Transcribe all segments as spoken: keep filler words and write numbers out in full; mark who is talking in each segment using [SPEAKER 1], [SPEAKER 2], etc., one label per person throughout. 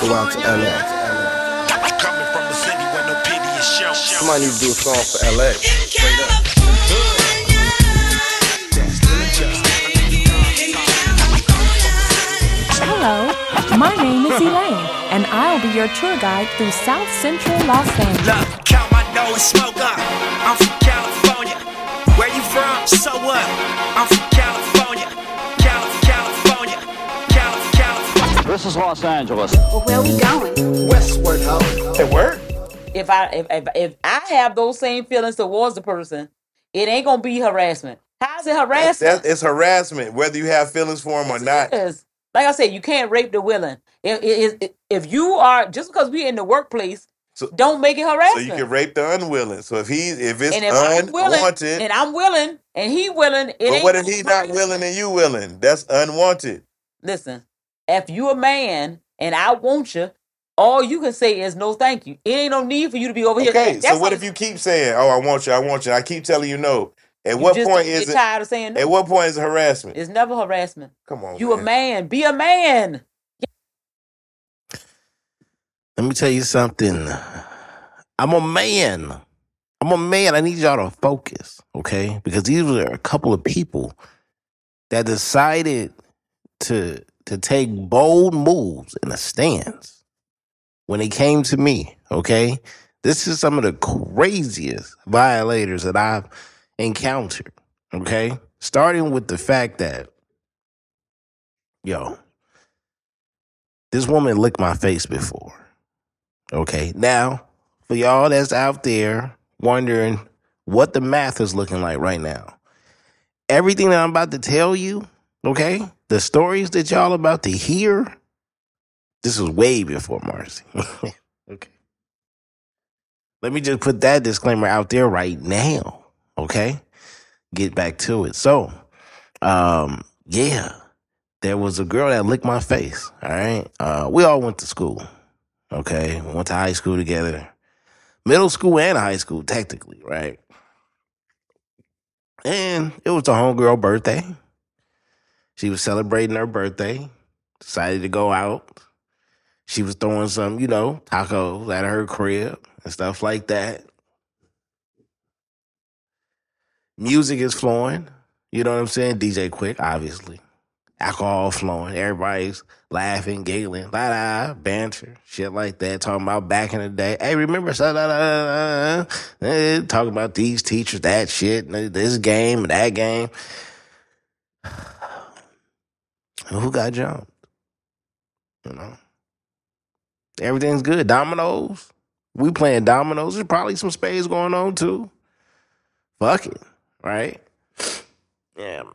[SPEAKER 1] go out to L A.
[SPEAKER 2] Coming from the city where no pity is shown.
[SPEAKER 1] Somebody need to do a song for L A. Straight up.
[SPEAKER 3] Hello, my name is Elaine, and I'll be your tour guide through South Central Los Angeles.
[SPEAKER 2] Look, count my nose, smoke up. I'm from California. Where you from? So what? I'm from California. Calif- California. Calif- California.
[SPEAKER 4] This is Los Angeles.
[SPEAKER 5] Well, where we going?
[SPEAKER 1] Westward, ho.
[SPEAKER 6] Hey, word?
[SPEAKER 7] If I if, if if I have those same feelings towards the person, it ain't gonna be harassment. How's it harassment?
[SPEAKER 6] That, it's harassment, whether you have feelings for him or not.
[SPEAKER 7] Yes. Like I said, you can't rape the willing. If, if, if you are, just because we're in the workplace,
[SPEAKER 6] So-
[SPEAKER 7] don't make it
[SPEAKER 6] So
[SPEAKER 7] harassment.
[SPEAKER 6] you can rape the unwilling. So if he, if it's
[SPEAKER 7] and if I'm willing,
[SPEAKER 6] unwanted,
[SPEAKER 7] and I'm willing, and he willing, it
[SPEAKER 6] but
[SPEAKER 7] ain't
[SPEAKER 6] what if
[SPEAKER 7] no
[SPEAKER 6] he not
[SPEAKER 7] rape.
[SPEAKER 6] willing and you willing? That's unwanted.
[SPEAKER 7] Listen, if you a man and I want you, all you can say is no thank you. It ain't no need for you to be over here.
[SPEAKER 6] Okay,
[SPEAKER 7] That's
[SPEAKER 6] so what
[SPEAKER 7] how-
[SPEAKER 6] if you keep saying, "Oh, I want you, I want you," I keep telling you no. At
[SPEAKER 7] you
[SPEAKER 6] what
[SPEAKER 7] just
[SPEAKER 6] point
[SPEAKER 7] get
[SPEAKER 6] is it?
[SPEAKER 7] tired of saying no?
[SPEAKER 6] At what point is it harassment?
[SPEAKER 7] It's never harassment.
[SPEAKER 6] Come on,
[SPEAKER 7] You
[SPEAKER 6] man.
[SPEAKER 7] a man. Be a man.
[SPEAKER 1] Let me tell you something. I'm a man. I'm a man. I need y'all to focus, okay? Because these were a couple of people that decided to to take bold moves in a stance when it came to me, okay? This is some of the craziest violators that I've encountered, okay? Starting with the fact that, yo, this woman licked my face before. Okay, now, for y'all that's out there wondering what the math is looking like right now, everything that I'm about to tell you, okay, the stories that y'all about to hear, this was way before Marcy. Okay. Let me just put that disclaimer out there right now, okay? Get back to it. So, um, yeah, there was a girl that licked my face, all right? Uh, we all went to school. Okay, we went to high school together. Middle school and high school, technically, right? And it was the homegirl birthday. She was celebrating her birthday. Decided to go out. She was throwing some, you know, tacos at her crib and stuff like that. Music is flowing. You know what I'm saying? D J Quick, obviously. Alcohol flowing. Everybody's laughing, giggling, la la, banter, shit like that. Talking about back in the day. Hey, remember, so, da, da, da, da, da, talking about these teachers, that shit, this game and that game. Who got jumped? You know, everything's good. Dominoes. We playing dominoes. There's probably some spades going on too. Fuck it, right? Yeah, man.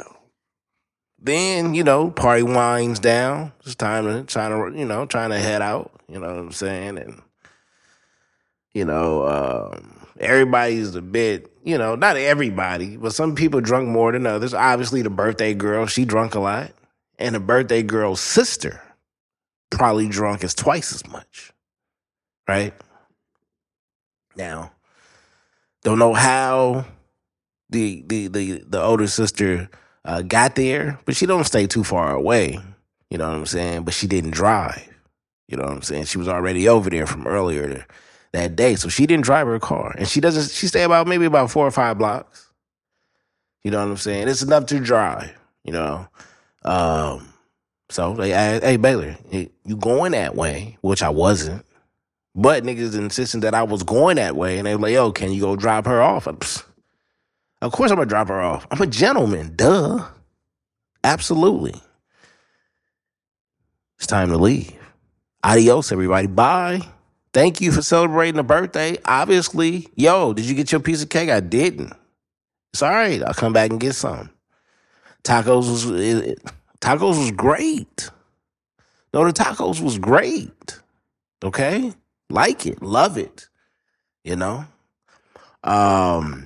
[SPEAKER 1] Then, you know, party winds down. It's time to, trying to, you know, trying to head out. You know what I'm saying? And, you know, um, everybody's a bit, you know, not everybody, but some people drunk more than others. Obviously, the birthday girl, she drunk a lot. And the birthday girl's sister probably drunk as twice as much. Right? Now, don't know how the the the, the older sister Uh, got there, but she don't stay too far away. You know what I'm saying? But she didn't drive. You know what I'm saying? She was already over there from earlier that day, so she didn't drive her car. And she doesn't. She stay about maybe about four or five blocks. You know what I'm saying? It's enough to drive. You know. Um, so they asked, "Hey Baylor, you going that way?" Which I wasn't. But niggas insisting that I was going that way, and they were like, "Yo, can you go drop her off?" I'm, Of course I'm going to drop her off. I'm a gentleman. Duh. Absolutely. It's time to leave. Adios, everybody. Bye. Thank you for celebrating a birthday. Obviously, yo, did you get your piece of cake? I didn't. It's all right. I'll come back and get some. Tacos was it, tacos was great. No, the tacos was great. Okay? Like it. Love it. You know? Um...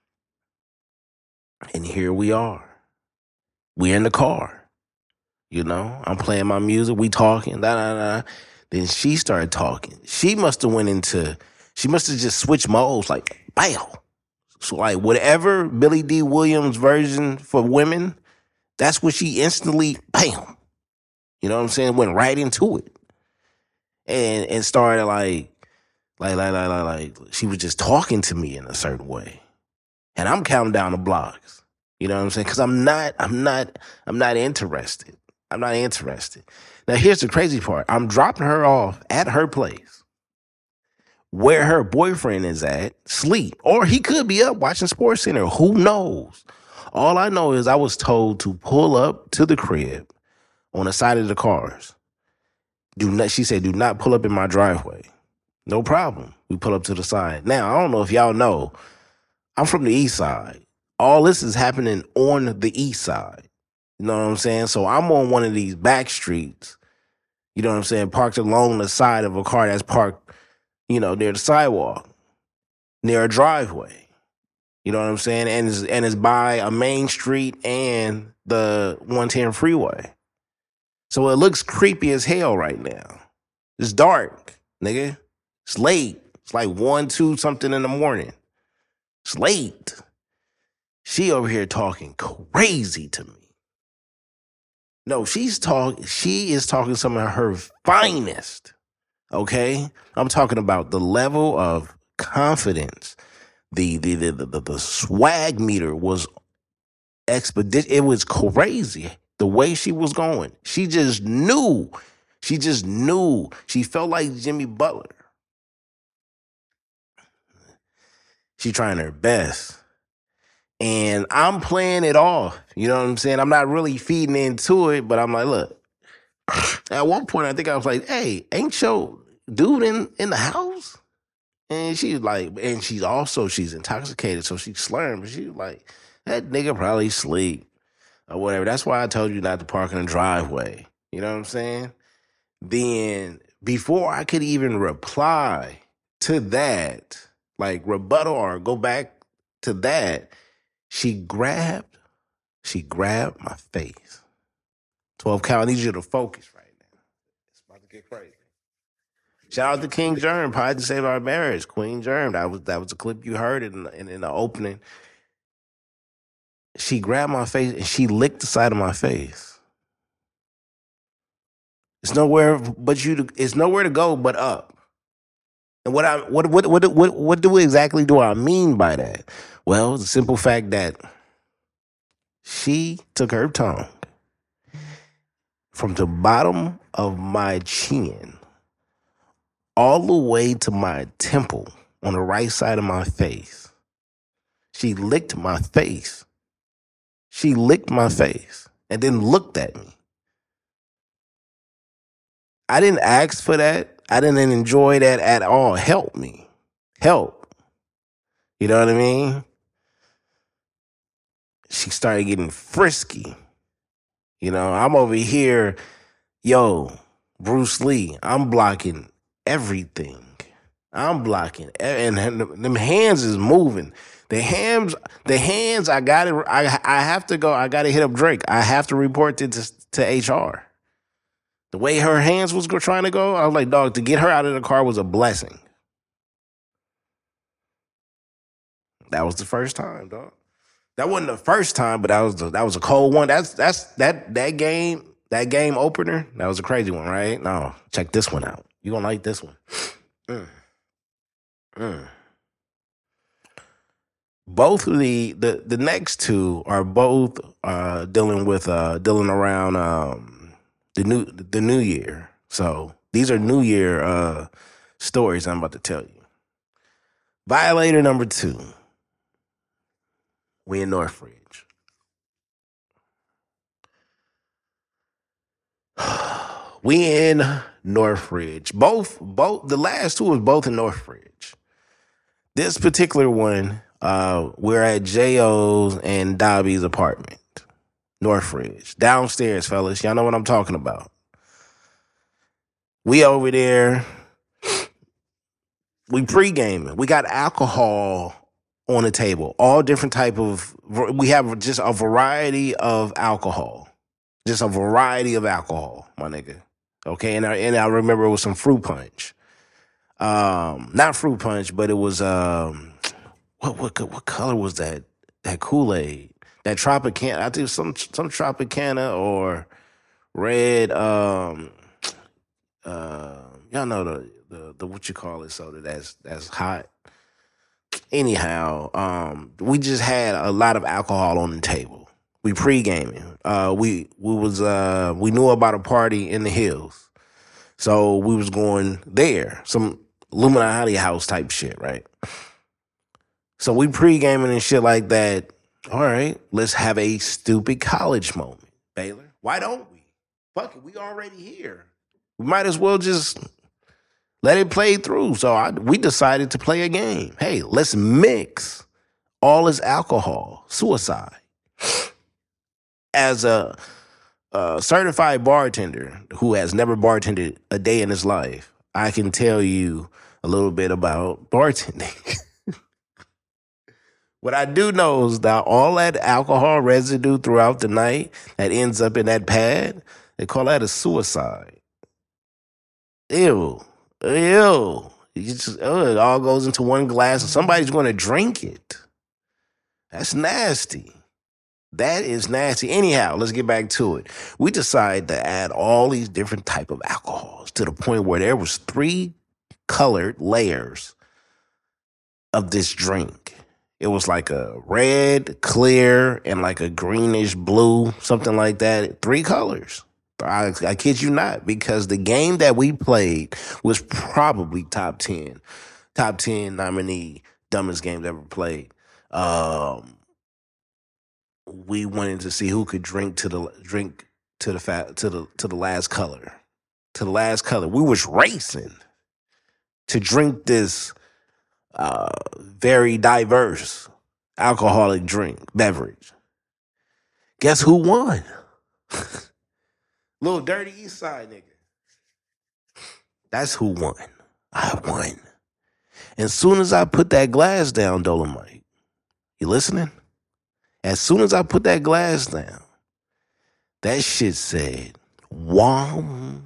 [SPEAKER 1] And here we are. We're in the car. You know, I'm playing my music. We talking. Da, da, da. Then she started talking. She must have went into, she must have just switched modes like, bam. So like whatever Billy D. Williams version for women, that's what she instantly, bam. You know what I'm saying? Went right into it. and and started like like like like like, like she was just talking to me in a certain way, and I'm counting down the blocks. You know what I'm saying? Because I'm not I'm not I'm not interested. I'm not interested. Now here's the crazy part. I'm dropping her off at her place, where her boyfriend is at, sleep, or he could be up watching Sports Center. Who knows? All I know is I was told to pull up to the crib on the side of the cars. Do not, she said, do not pull up in my driveway. No problem. We pull up to the side. Now, I don't know if y'all know, I'm from the east side. All this is happening on the east side. You know what I'm saying? So I'm on one of these back streets, you know what I'm saying, parked along the side of a car that's parked, you know, near the sidewalk, near a driveway. You know what I'm saying? And it's, and it's by a main street and the one ten freeway. So it looks creepy as hell right now. It's dark, nigga. It's late. It's like one, two something in the morning. It's late. She over here talking crazy to me. No, she's talking, she is talking some of her finest. Okay? I'm talking about the level of confidence. The the the the, the swag meter was expeditious. It was crazy the way she was going. She just knew. She just knew. She felt like Jimmy Butler. She trying her best. And I'm playing it off. You know what I'm saying? I'm not really feeding into it, but I'm like, look. At one point, I think I was like, hey, ain't your dude in, in the house? And she's like, and she's also, she's intoxicated, so she's slurring, but she was like, that nigga probably sleep or whatever. That's why I told you not to park in the driveway. You know what I'm saying? Then before I could even reply to that, like rebuttal or go back to that, she grabbed, she grabbed my face. twelve Cal, I need you to focus right now. It's about to get crazy. Shout out to King Germ, Pod to Save Our Marriage. Queen Germ, that was that was a clip you heard in, in, in the opening. She grabbed my face and she licked the side of my face. It's nowhere but you to, it's nowhere to go but up. And what I what what what what what do exactly do I mean by that? Well, the simple fact that she took her tongue from the bottom of my chin all the way to my temple on the right side of my face. She licked my face. She licked my face and then looked at me. I didn't ask for that. I didn't enjoy that at all. Help me. Help. You know what I mean? She started getting frisky. You know, I'm over here, yo, Bruce Lee, I'm blocking everything. I'm blocking, and them hands is moving. The hands, the hands. I got it. I I have to go. I got to hit up Drake. I have to report it to, to H R. The way her hands was go, trying to go, I was like, dog. To get her out of the car was a blessing. That was the first time, dog. That wasn't the first time, but that was the, that was a cold one. That's that's that that game that game opener. That was a crazy one, right? No, check this one out. You gonna like this one. Mm. Mm. Both of the, the the next two are both uh, dealing with uh, dealing around um, the new the new year. So these are New Year uh, stories I'm about to tell you. Violator number two. We in Northridge. We in Northridge. Both, both, the last two was both in Northridge. This particular one, uh, we're at J O's and Dobby's apartment. Northridge. Downstairs, fellas. Y'all know what I'm talking about. We over there. We pre-gaming. We got alcohol on the table. All different type of, we have just a variety of alcohol. Just a variety of alcohol, my nigga. Okay, and I, and I remember it was some fruit punch. Um, not fruit punch, but it was, um, what what what color was that? That Kool-Aid. That Tropicana. I think some some Tropicana or red, um, uh, Y'all know the the, the what you call it soda that's that's hot. Anyhow, um, we just had a lot of alcohol on the table. We pre-gaming. Uh, we we was uh we knew about a party in the hills, so we was going there. Some Illuminati house type shit, right? So we pre-gaming and shit like that. All right, let's have a stupid college moment, Baylor. Why don't we? Fuck it, we already here. We might as well just let it play through. So I, we decided to play a game. Hey, let's mix all this alcohol. Suicide. As a, a certified bartender who has never bartended a day in his life, I can tell you a little bit about bartending. What I do know is that all that alcohol residue throughout the night that ends up in that pad, they call that a suicide. Ew. Ew. You just, oh, it all goes into one glass and somebody's going to drink it. That's nasty. That is nasty. Anyhow, let's get back to it. We decided to add all these different type of alcohols to the point where there was three colored layers of this drink. It was like a red, clear, and like a greenish blue, something like that. Three colors. I, I kid you not, because the game that we played was probably top ten. Top ten nominee, dumbest games ever played. Um, we wanted to see who could drink to the drink to the fat to the to the last color. To the last color. We was racing to drink this uh, very diverse alcoholic drink, beverage. Guess who won? Little dirty East Side nigga. That's who won. I won. As soon as I put that glass down, Dolomite, you listening? As soon as I put that glass down, that shit said, "Wom."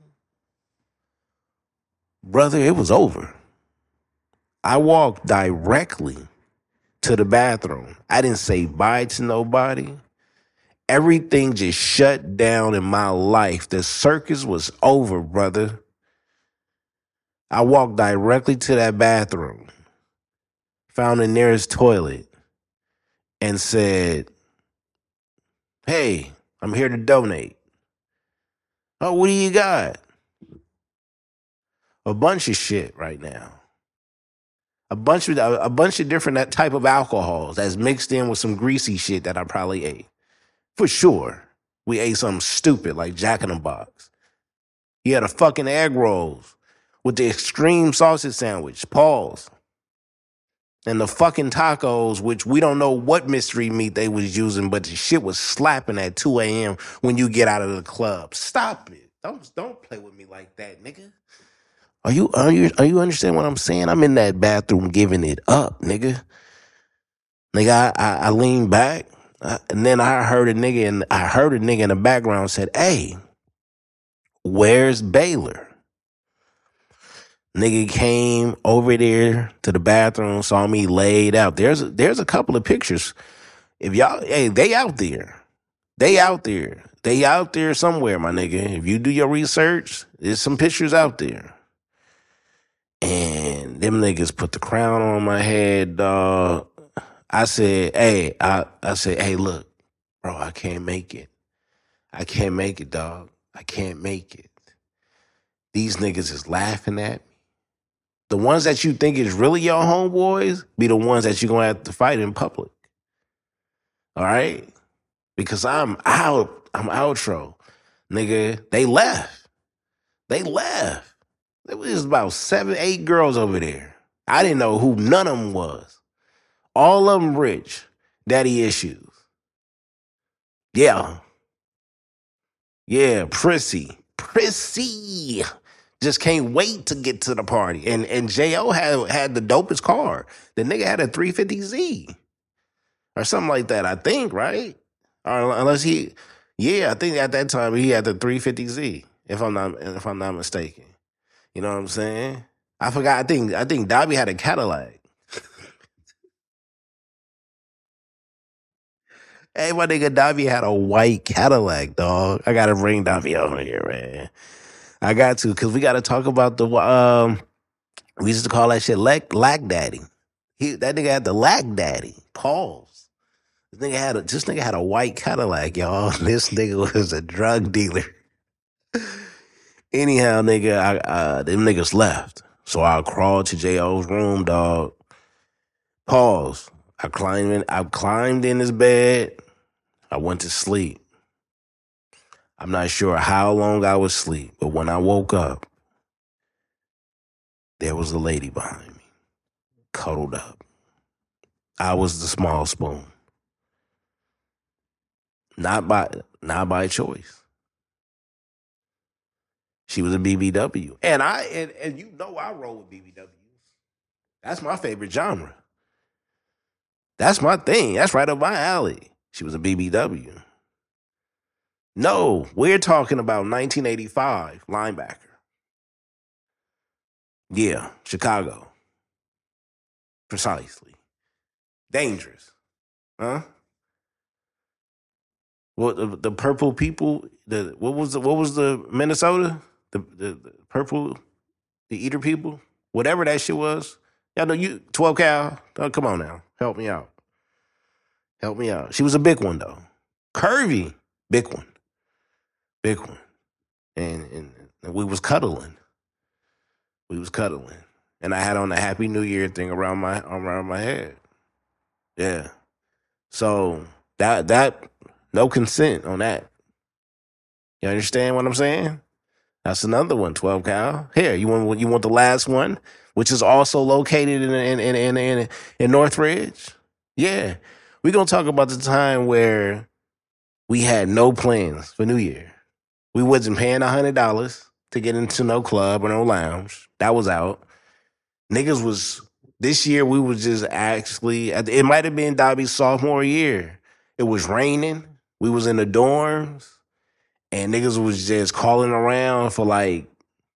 [SPEAKER 1] Brother, it was over. I walked directly to the bathroom. I didn't say bye to nobody. Everything just shut down in my life. The circus was over, brother. I walked directly to that bathroom, found the nearest toilet, and said, "Hey, I'm here to donate." "Oh, what do you got?" A bunch of shit right now. A bunch of a bunch of different that type of alcohols that's mixed in with some greasy shit that I probably ate. For sure. We ate something stupid like Jack in the Box. He had a fucking egg rolls with the extreme sausage sandwich, pause. And the fucking tacos, which we don't know what mystery meat they was using, but the shit was slapping at two a.m. when you get out of the club. Stop it. Don't, don't play with me like that, nigga. Are you, are you, are you understand what I'm saying? I'm in that bathroom giving it up, nigga. Nigga, I, I, I leaned back, uh, and then I heard a nigga, and I heard a nigga in the background said, "Hey, where's Baylor?" Nigga came over there to the bathroom, saw me laid out. There's a, there's a couple of pictures. If y'all, hey, they out there. They out there. They out there somewhere, my nigga. If you do your research, there's some pictures out there. And them niggas put the crown on my head, dog. I said, hey, I, I said, hey, look, bro, I can't make it. I can't make it, dog. I can't make it. These niggas is laughing at me. The ones that you think is really your homeboys be the ones that you're going to have to fight in public. All right? Because I'm out. I'm outro. Nigga, they left. They left. There was about seven, eight girls over there. I didn't know who none of them was. All of them rich. Daddy issues. Yeah. Yeah, prissy. Prissy. Just can't wait to get to the party. And and J O had had the dopest car. The nigga had a three fifty Z. Or something like that, I think, right? Or unless he, yeah, I think at that time he had the three fifty Z, if I'm not if I'm not mistaken. You know what I'm saying? I forgot. I think I think Dobby had a Cadillac. Hey, my nigga Dobby had a white Cadillac, dog. I gotta bring Dobby over here, man. I got to because we got to talk about the um. We used to call that shit lack, lack daddy. He that nigga had the lack daddy. Pause. This nigga had a this nigga had a white Cadillac, y'all. This nigga was a drug dealer. Anyhow, nigga, I, uh, them niggas left. So I crawled to J O's room, dog. Pause. I climbed in. I climbed in his bed. I went to sleep. I'm not sure how long I was asleep, but when I woke up, there was a lady behind me, cuddled up. I was the small spoon. Not by not by choice. She was a B B W. And I and, and you know I roll with B B Ws. That's my favorite genre. That's my thing. That's right up my alley. She was a B B W. No, we're talking about nineteen eighty-five linebacker. Yeah, Chicago. Precisely. Dangerous. Huh? What the, the purple people? The what was the what was the Minnesota? The, the the purple, the eater people, whatever that shit was. Y'all know you twelve cal. Oh, come on now, help me out. Help me out. She was a big one though, curvy, big one, big one, and and, and we was cuddling. We was cuddling, and I had on a Happy New Year thing around my around my head. Yeah, so that that no consent on that. You understand what I'm saying? That's another one, twelve cal. Here, you want you want the last one, which is also located in in in in, in, in Northridge. Yeah, we're gonna talk about the time where we had no plans for New Year. We wasn't paying a hundred dollars to get into no club or no lounge. That was out. Niggas was this year. We was just actually. It might have been Dobby's sophomore year. It was raining. We was in the dorms. And niggas was just calling around for like,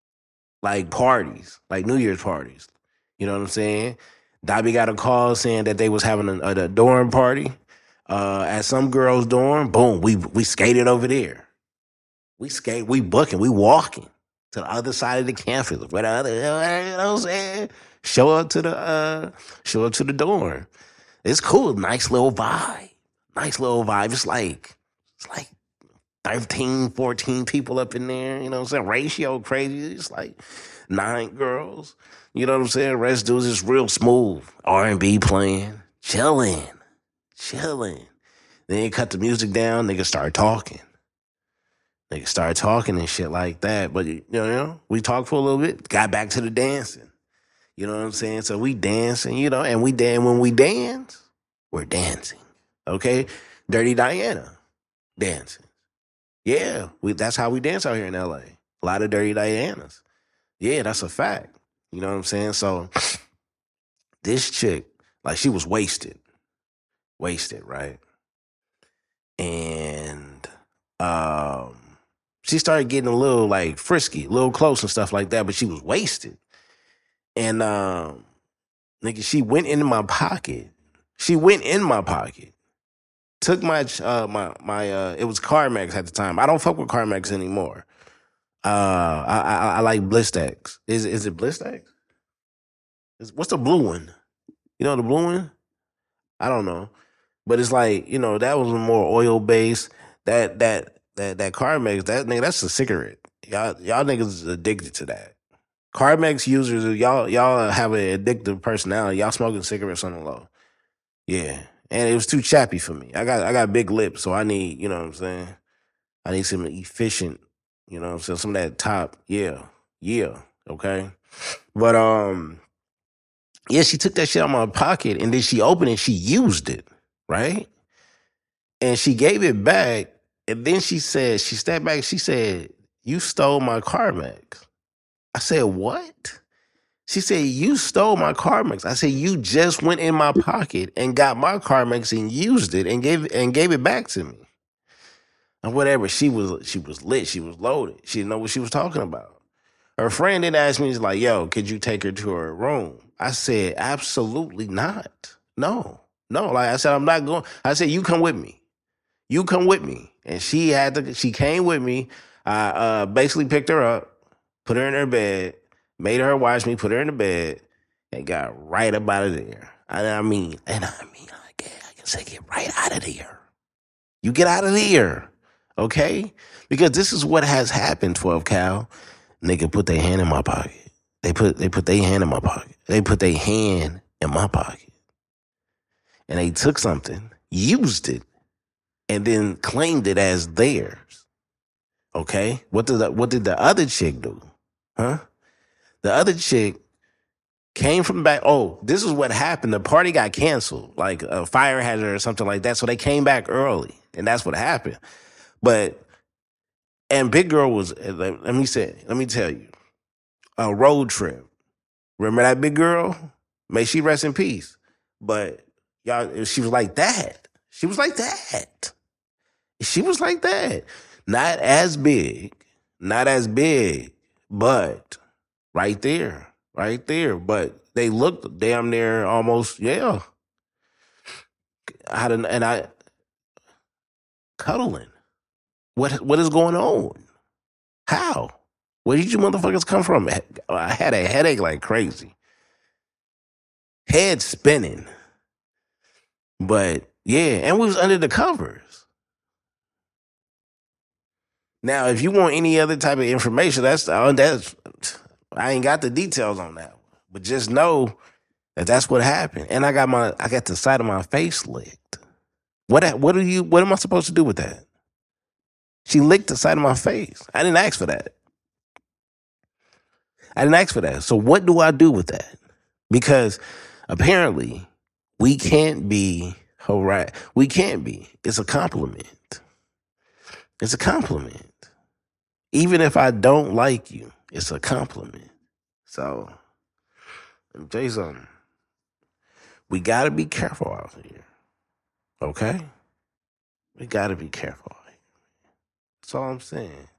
[SPEAKER 1] like parties, like New Year's parties. You know what I'm saying? Dobby got a call saying that they was having a, a dorm party uh, at some girl's dorm. Boom, we we skated over there. We skate, we booking, we walking to the other side of the campus. Where the other, you know what I'm saying? Show up to the uh, show up to the dorm. It's cool, nice little vibe, nice little vibe. It's like it's like. thirteen, fourteen people up in there, you know what I'm saying? Ratio crazy. It's like nine girls. You know what I'm saying? Rest dudes is real smooth. R and B playing. Chilling. Chilling. Then you cut the music down, niggas start talking. Niggas start talking and shit like that. But, you know, we talked for a little bit, got back to the dancing. You know what I'm saying? So we dancing, you know, and we dance. When we dance, we're dancing. Okay? Dirty Diana. Dancing. Yeah, we, that's how we dance out here in L A. A lot of Dirty Dianas. Yeah, that's a fact. You know what I'm saying? So this chick, like she was wasted. Wasted, right? And um, she started getting a little like frisky, a little close and stuff like that, but she was wasted. And um, nigga, she went into my pocket. She went in my pocket. Took my uh my my uh it was Carmex at the time. I don't fuck with Carmex anymore. Uh, I I, I like Blistex. Is is it Blistex? Is, what's the blue one? You know the blue one? I don't know, but it's like you know that was more oil based. That that that that Carmex that nigga that's a cigarette. Y'all y'all niggas is addicted to that. Carmex users y'all y'all have an addictive personality. Y'all smoking cigarettes on the low. Yeah. And it was too chappy for me. I got I got big lips, so I need, you know what I'm saying? I need some efficient, you know what I'm saying? Some of that top, yeah, yeah, okay? But, um, yeah, she took that shit out of my pocket, and then she opened it, she used it, right? And she gave it back, and then she said, she stepped back, she said, you stole my Carmex. I said, what? She said, you stole my Carmex. I said, you just went in my pocket and got my Carmex and used it and gave and gave it back to me. And whatever, she was she was lit, she was loaded. She didn't know what she was talking about. Her friend then asked me, he's like, yo, could you take her to her room? I said, absolutely not. No, no. Like I said, I'm not going. I said, you come with me. You come with me. And she had to, she came with me. I uh, basically picked her up. put her in her bed, made her watch me, put her in the bed, and got right up out of there. And I mean, and I mean, I can, I can say get right out of there. You get out of there, okay? Because this is what has happened, twelve Cal. Nigga put their hand in my pocket. They put they put their hand in my pocket. They put their hand in my pocket. And they took something, used it, and then claimed it as theirs. Okay? What did the, what did the other chick do? Huh? The other chick came from back. Oh, this is what happened. The party got canceled, like a fire hazard or something like that. So they came back early, and that's what happened. But and Big Girl was. Let, let me say. Let me tell you, a road trip. Remember that Big Girl? May she rest in peace. But y'all, she was like that. She was like that. She was like that. Not as big, not as big, but right there. Right there, but they looked damn near almost, yeah. I had an, and I cuddling. What what is going on? How? Where did you motherfuckers come from? I had a headache like crazy, head spinning. But yeah, and we was under the covers. Now, if you want any other type of information, that's uh, that's. I ain't got the details on that one, but just know that that's what happened. And I got my, I got the side of my face licked. What, what are you? What am I supposed to do with that? She licked the side of my face. I didn't ask for that. I didn't ask for that. So what do I do with that? Because apparently we can't be harassed. We can't be. It's a compliment. It's a compliment. Even if I don't like you, it's a compliment. So, let me tell you something. We got to be careful out here. Okay? We got to be careful out here. That's all I'm saying.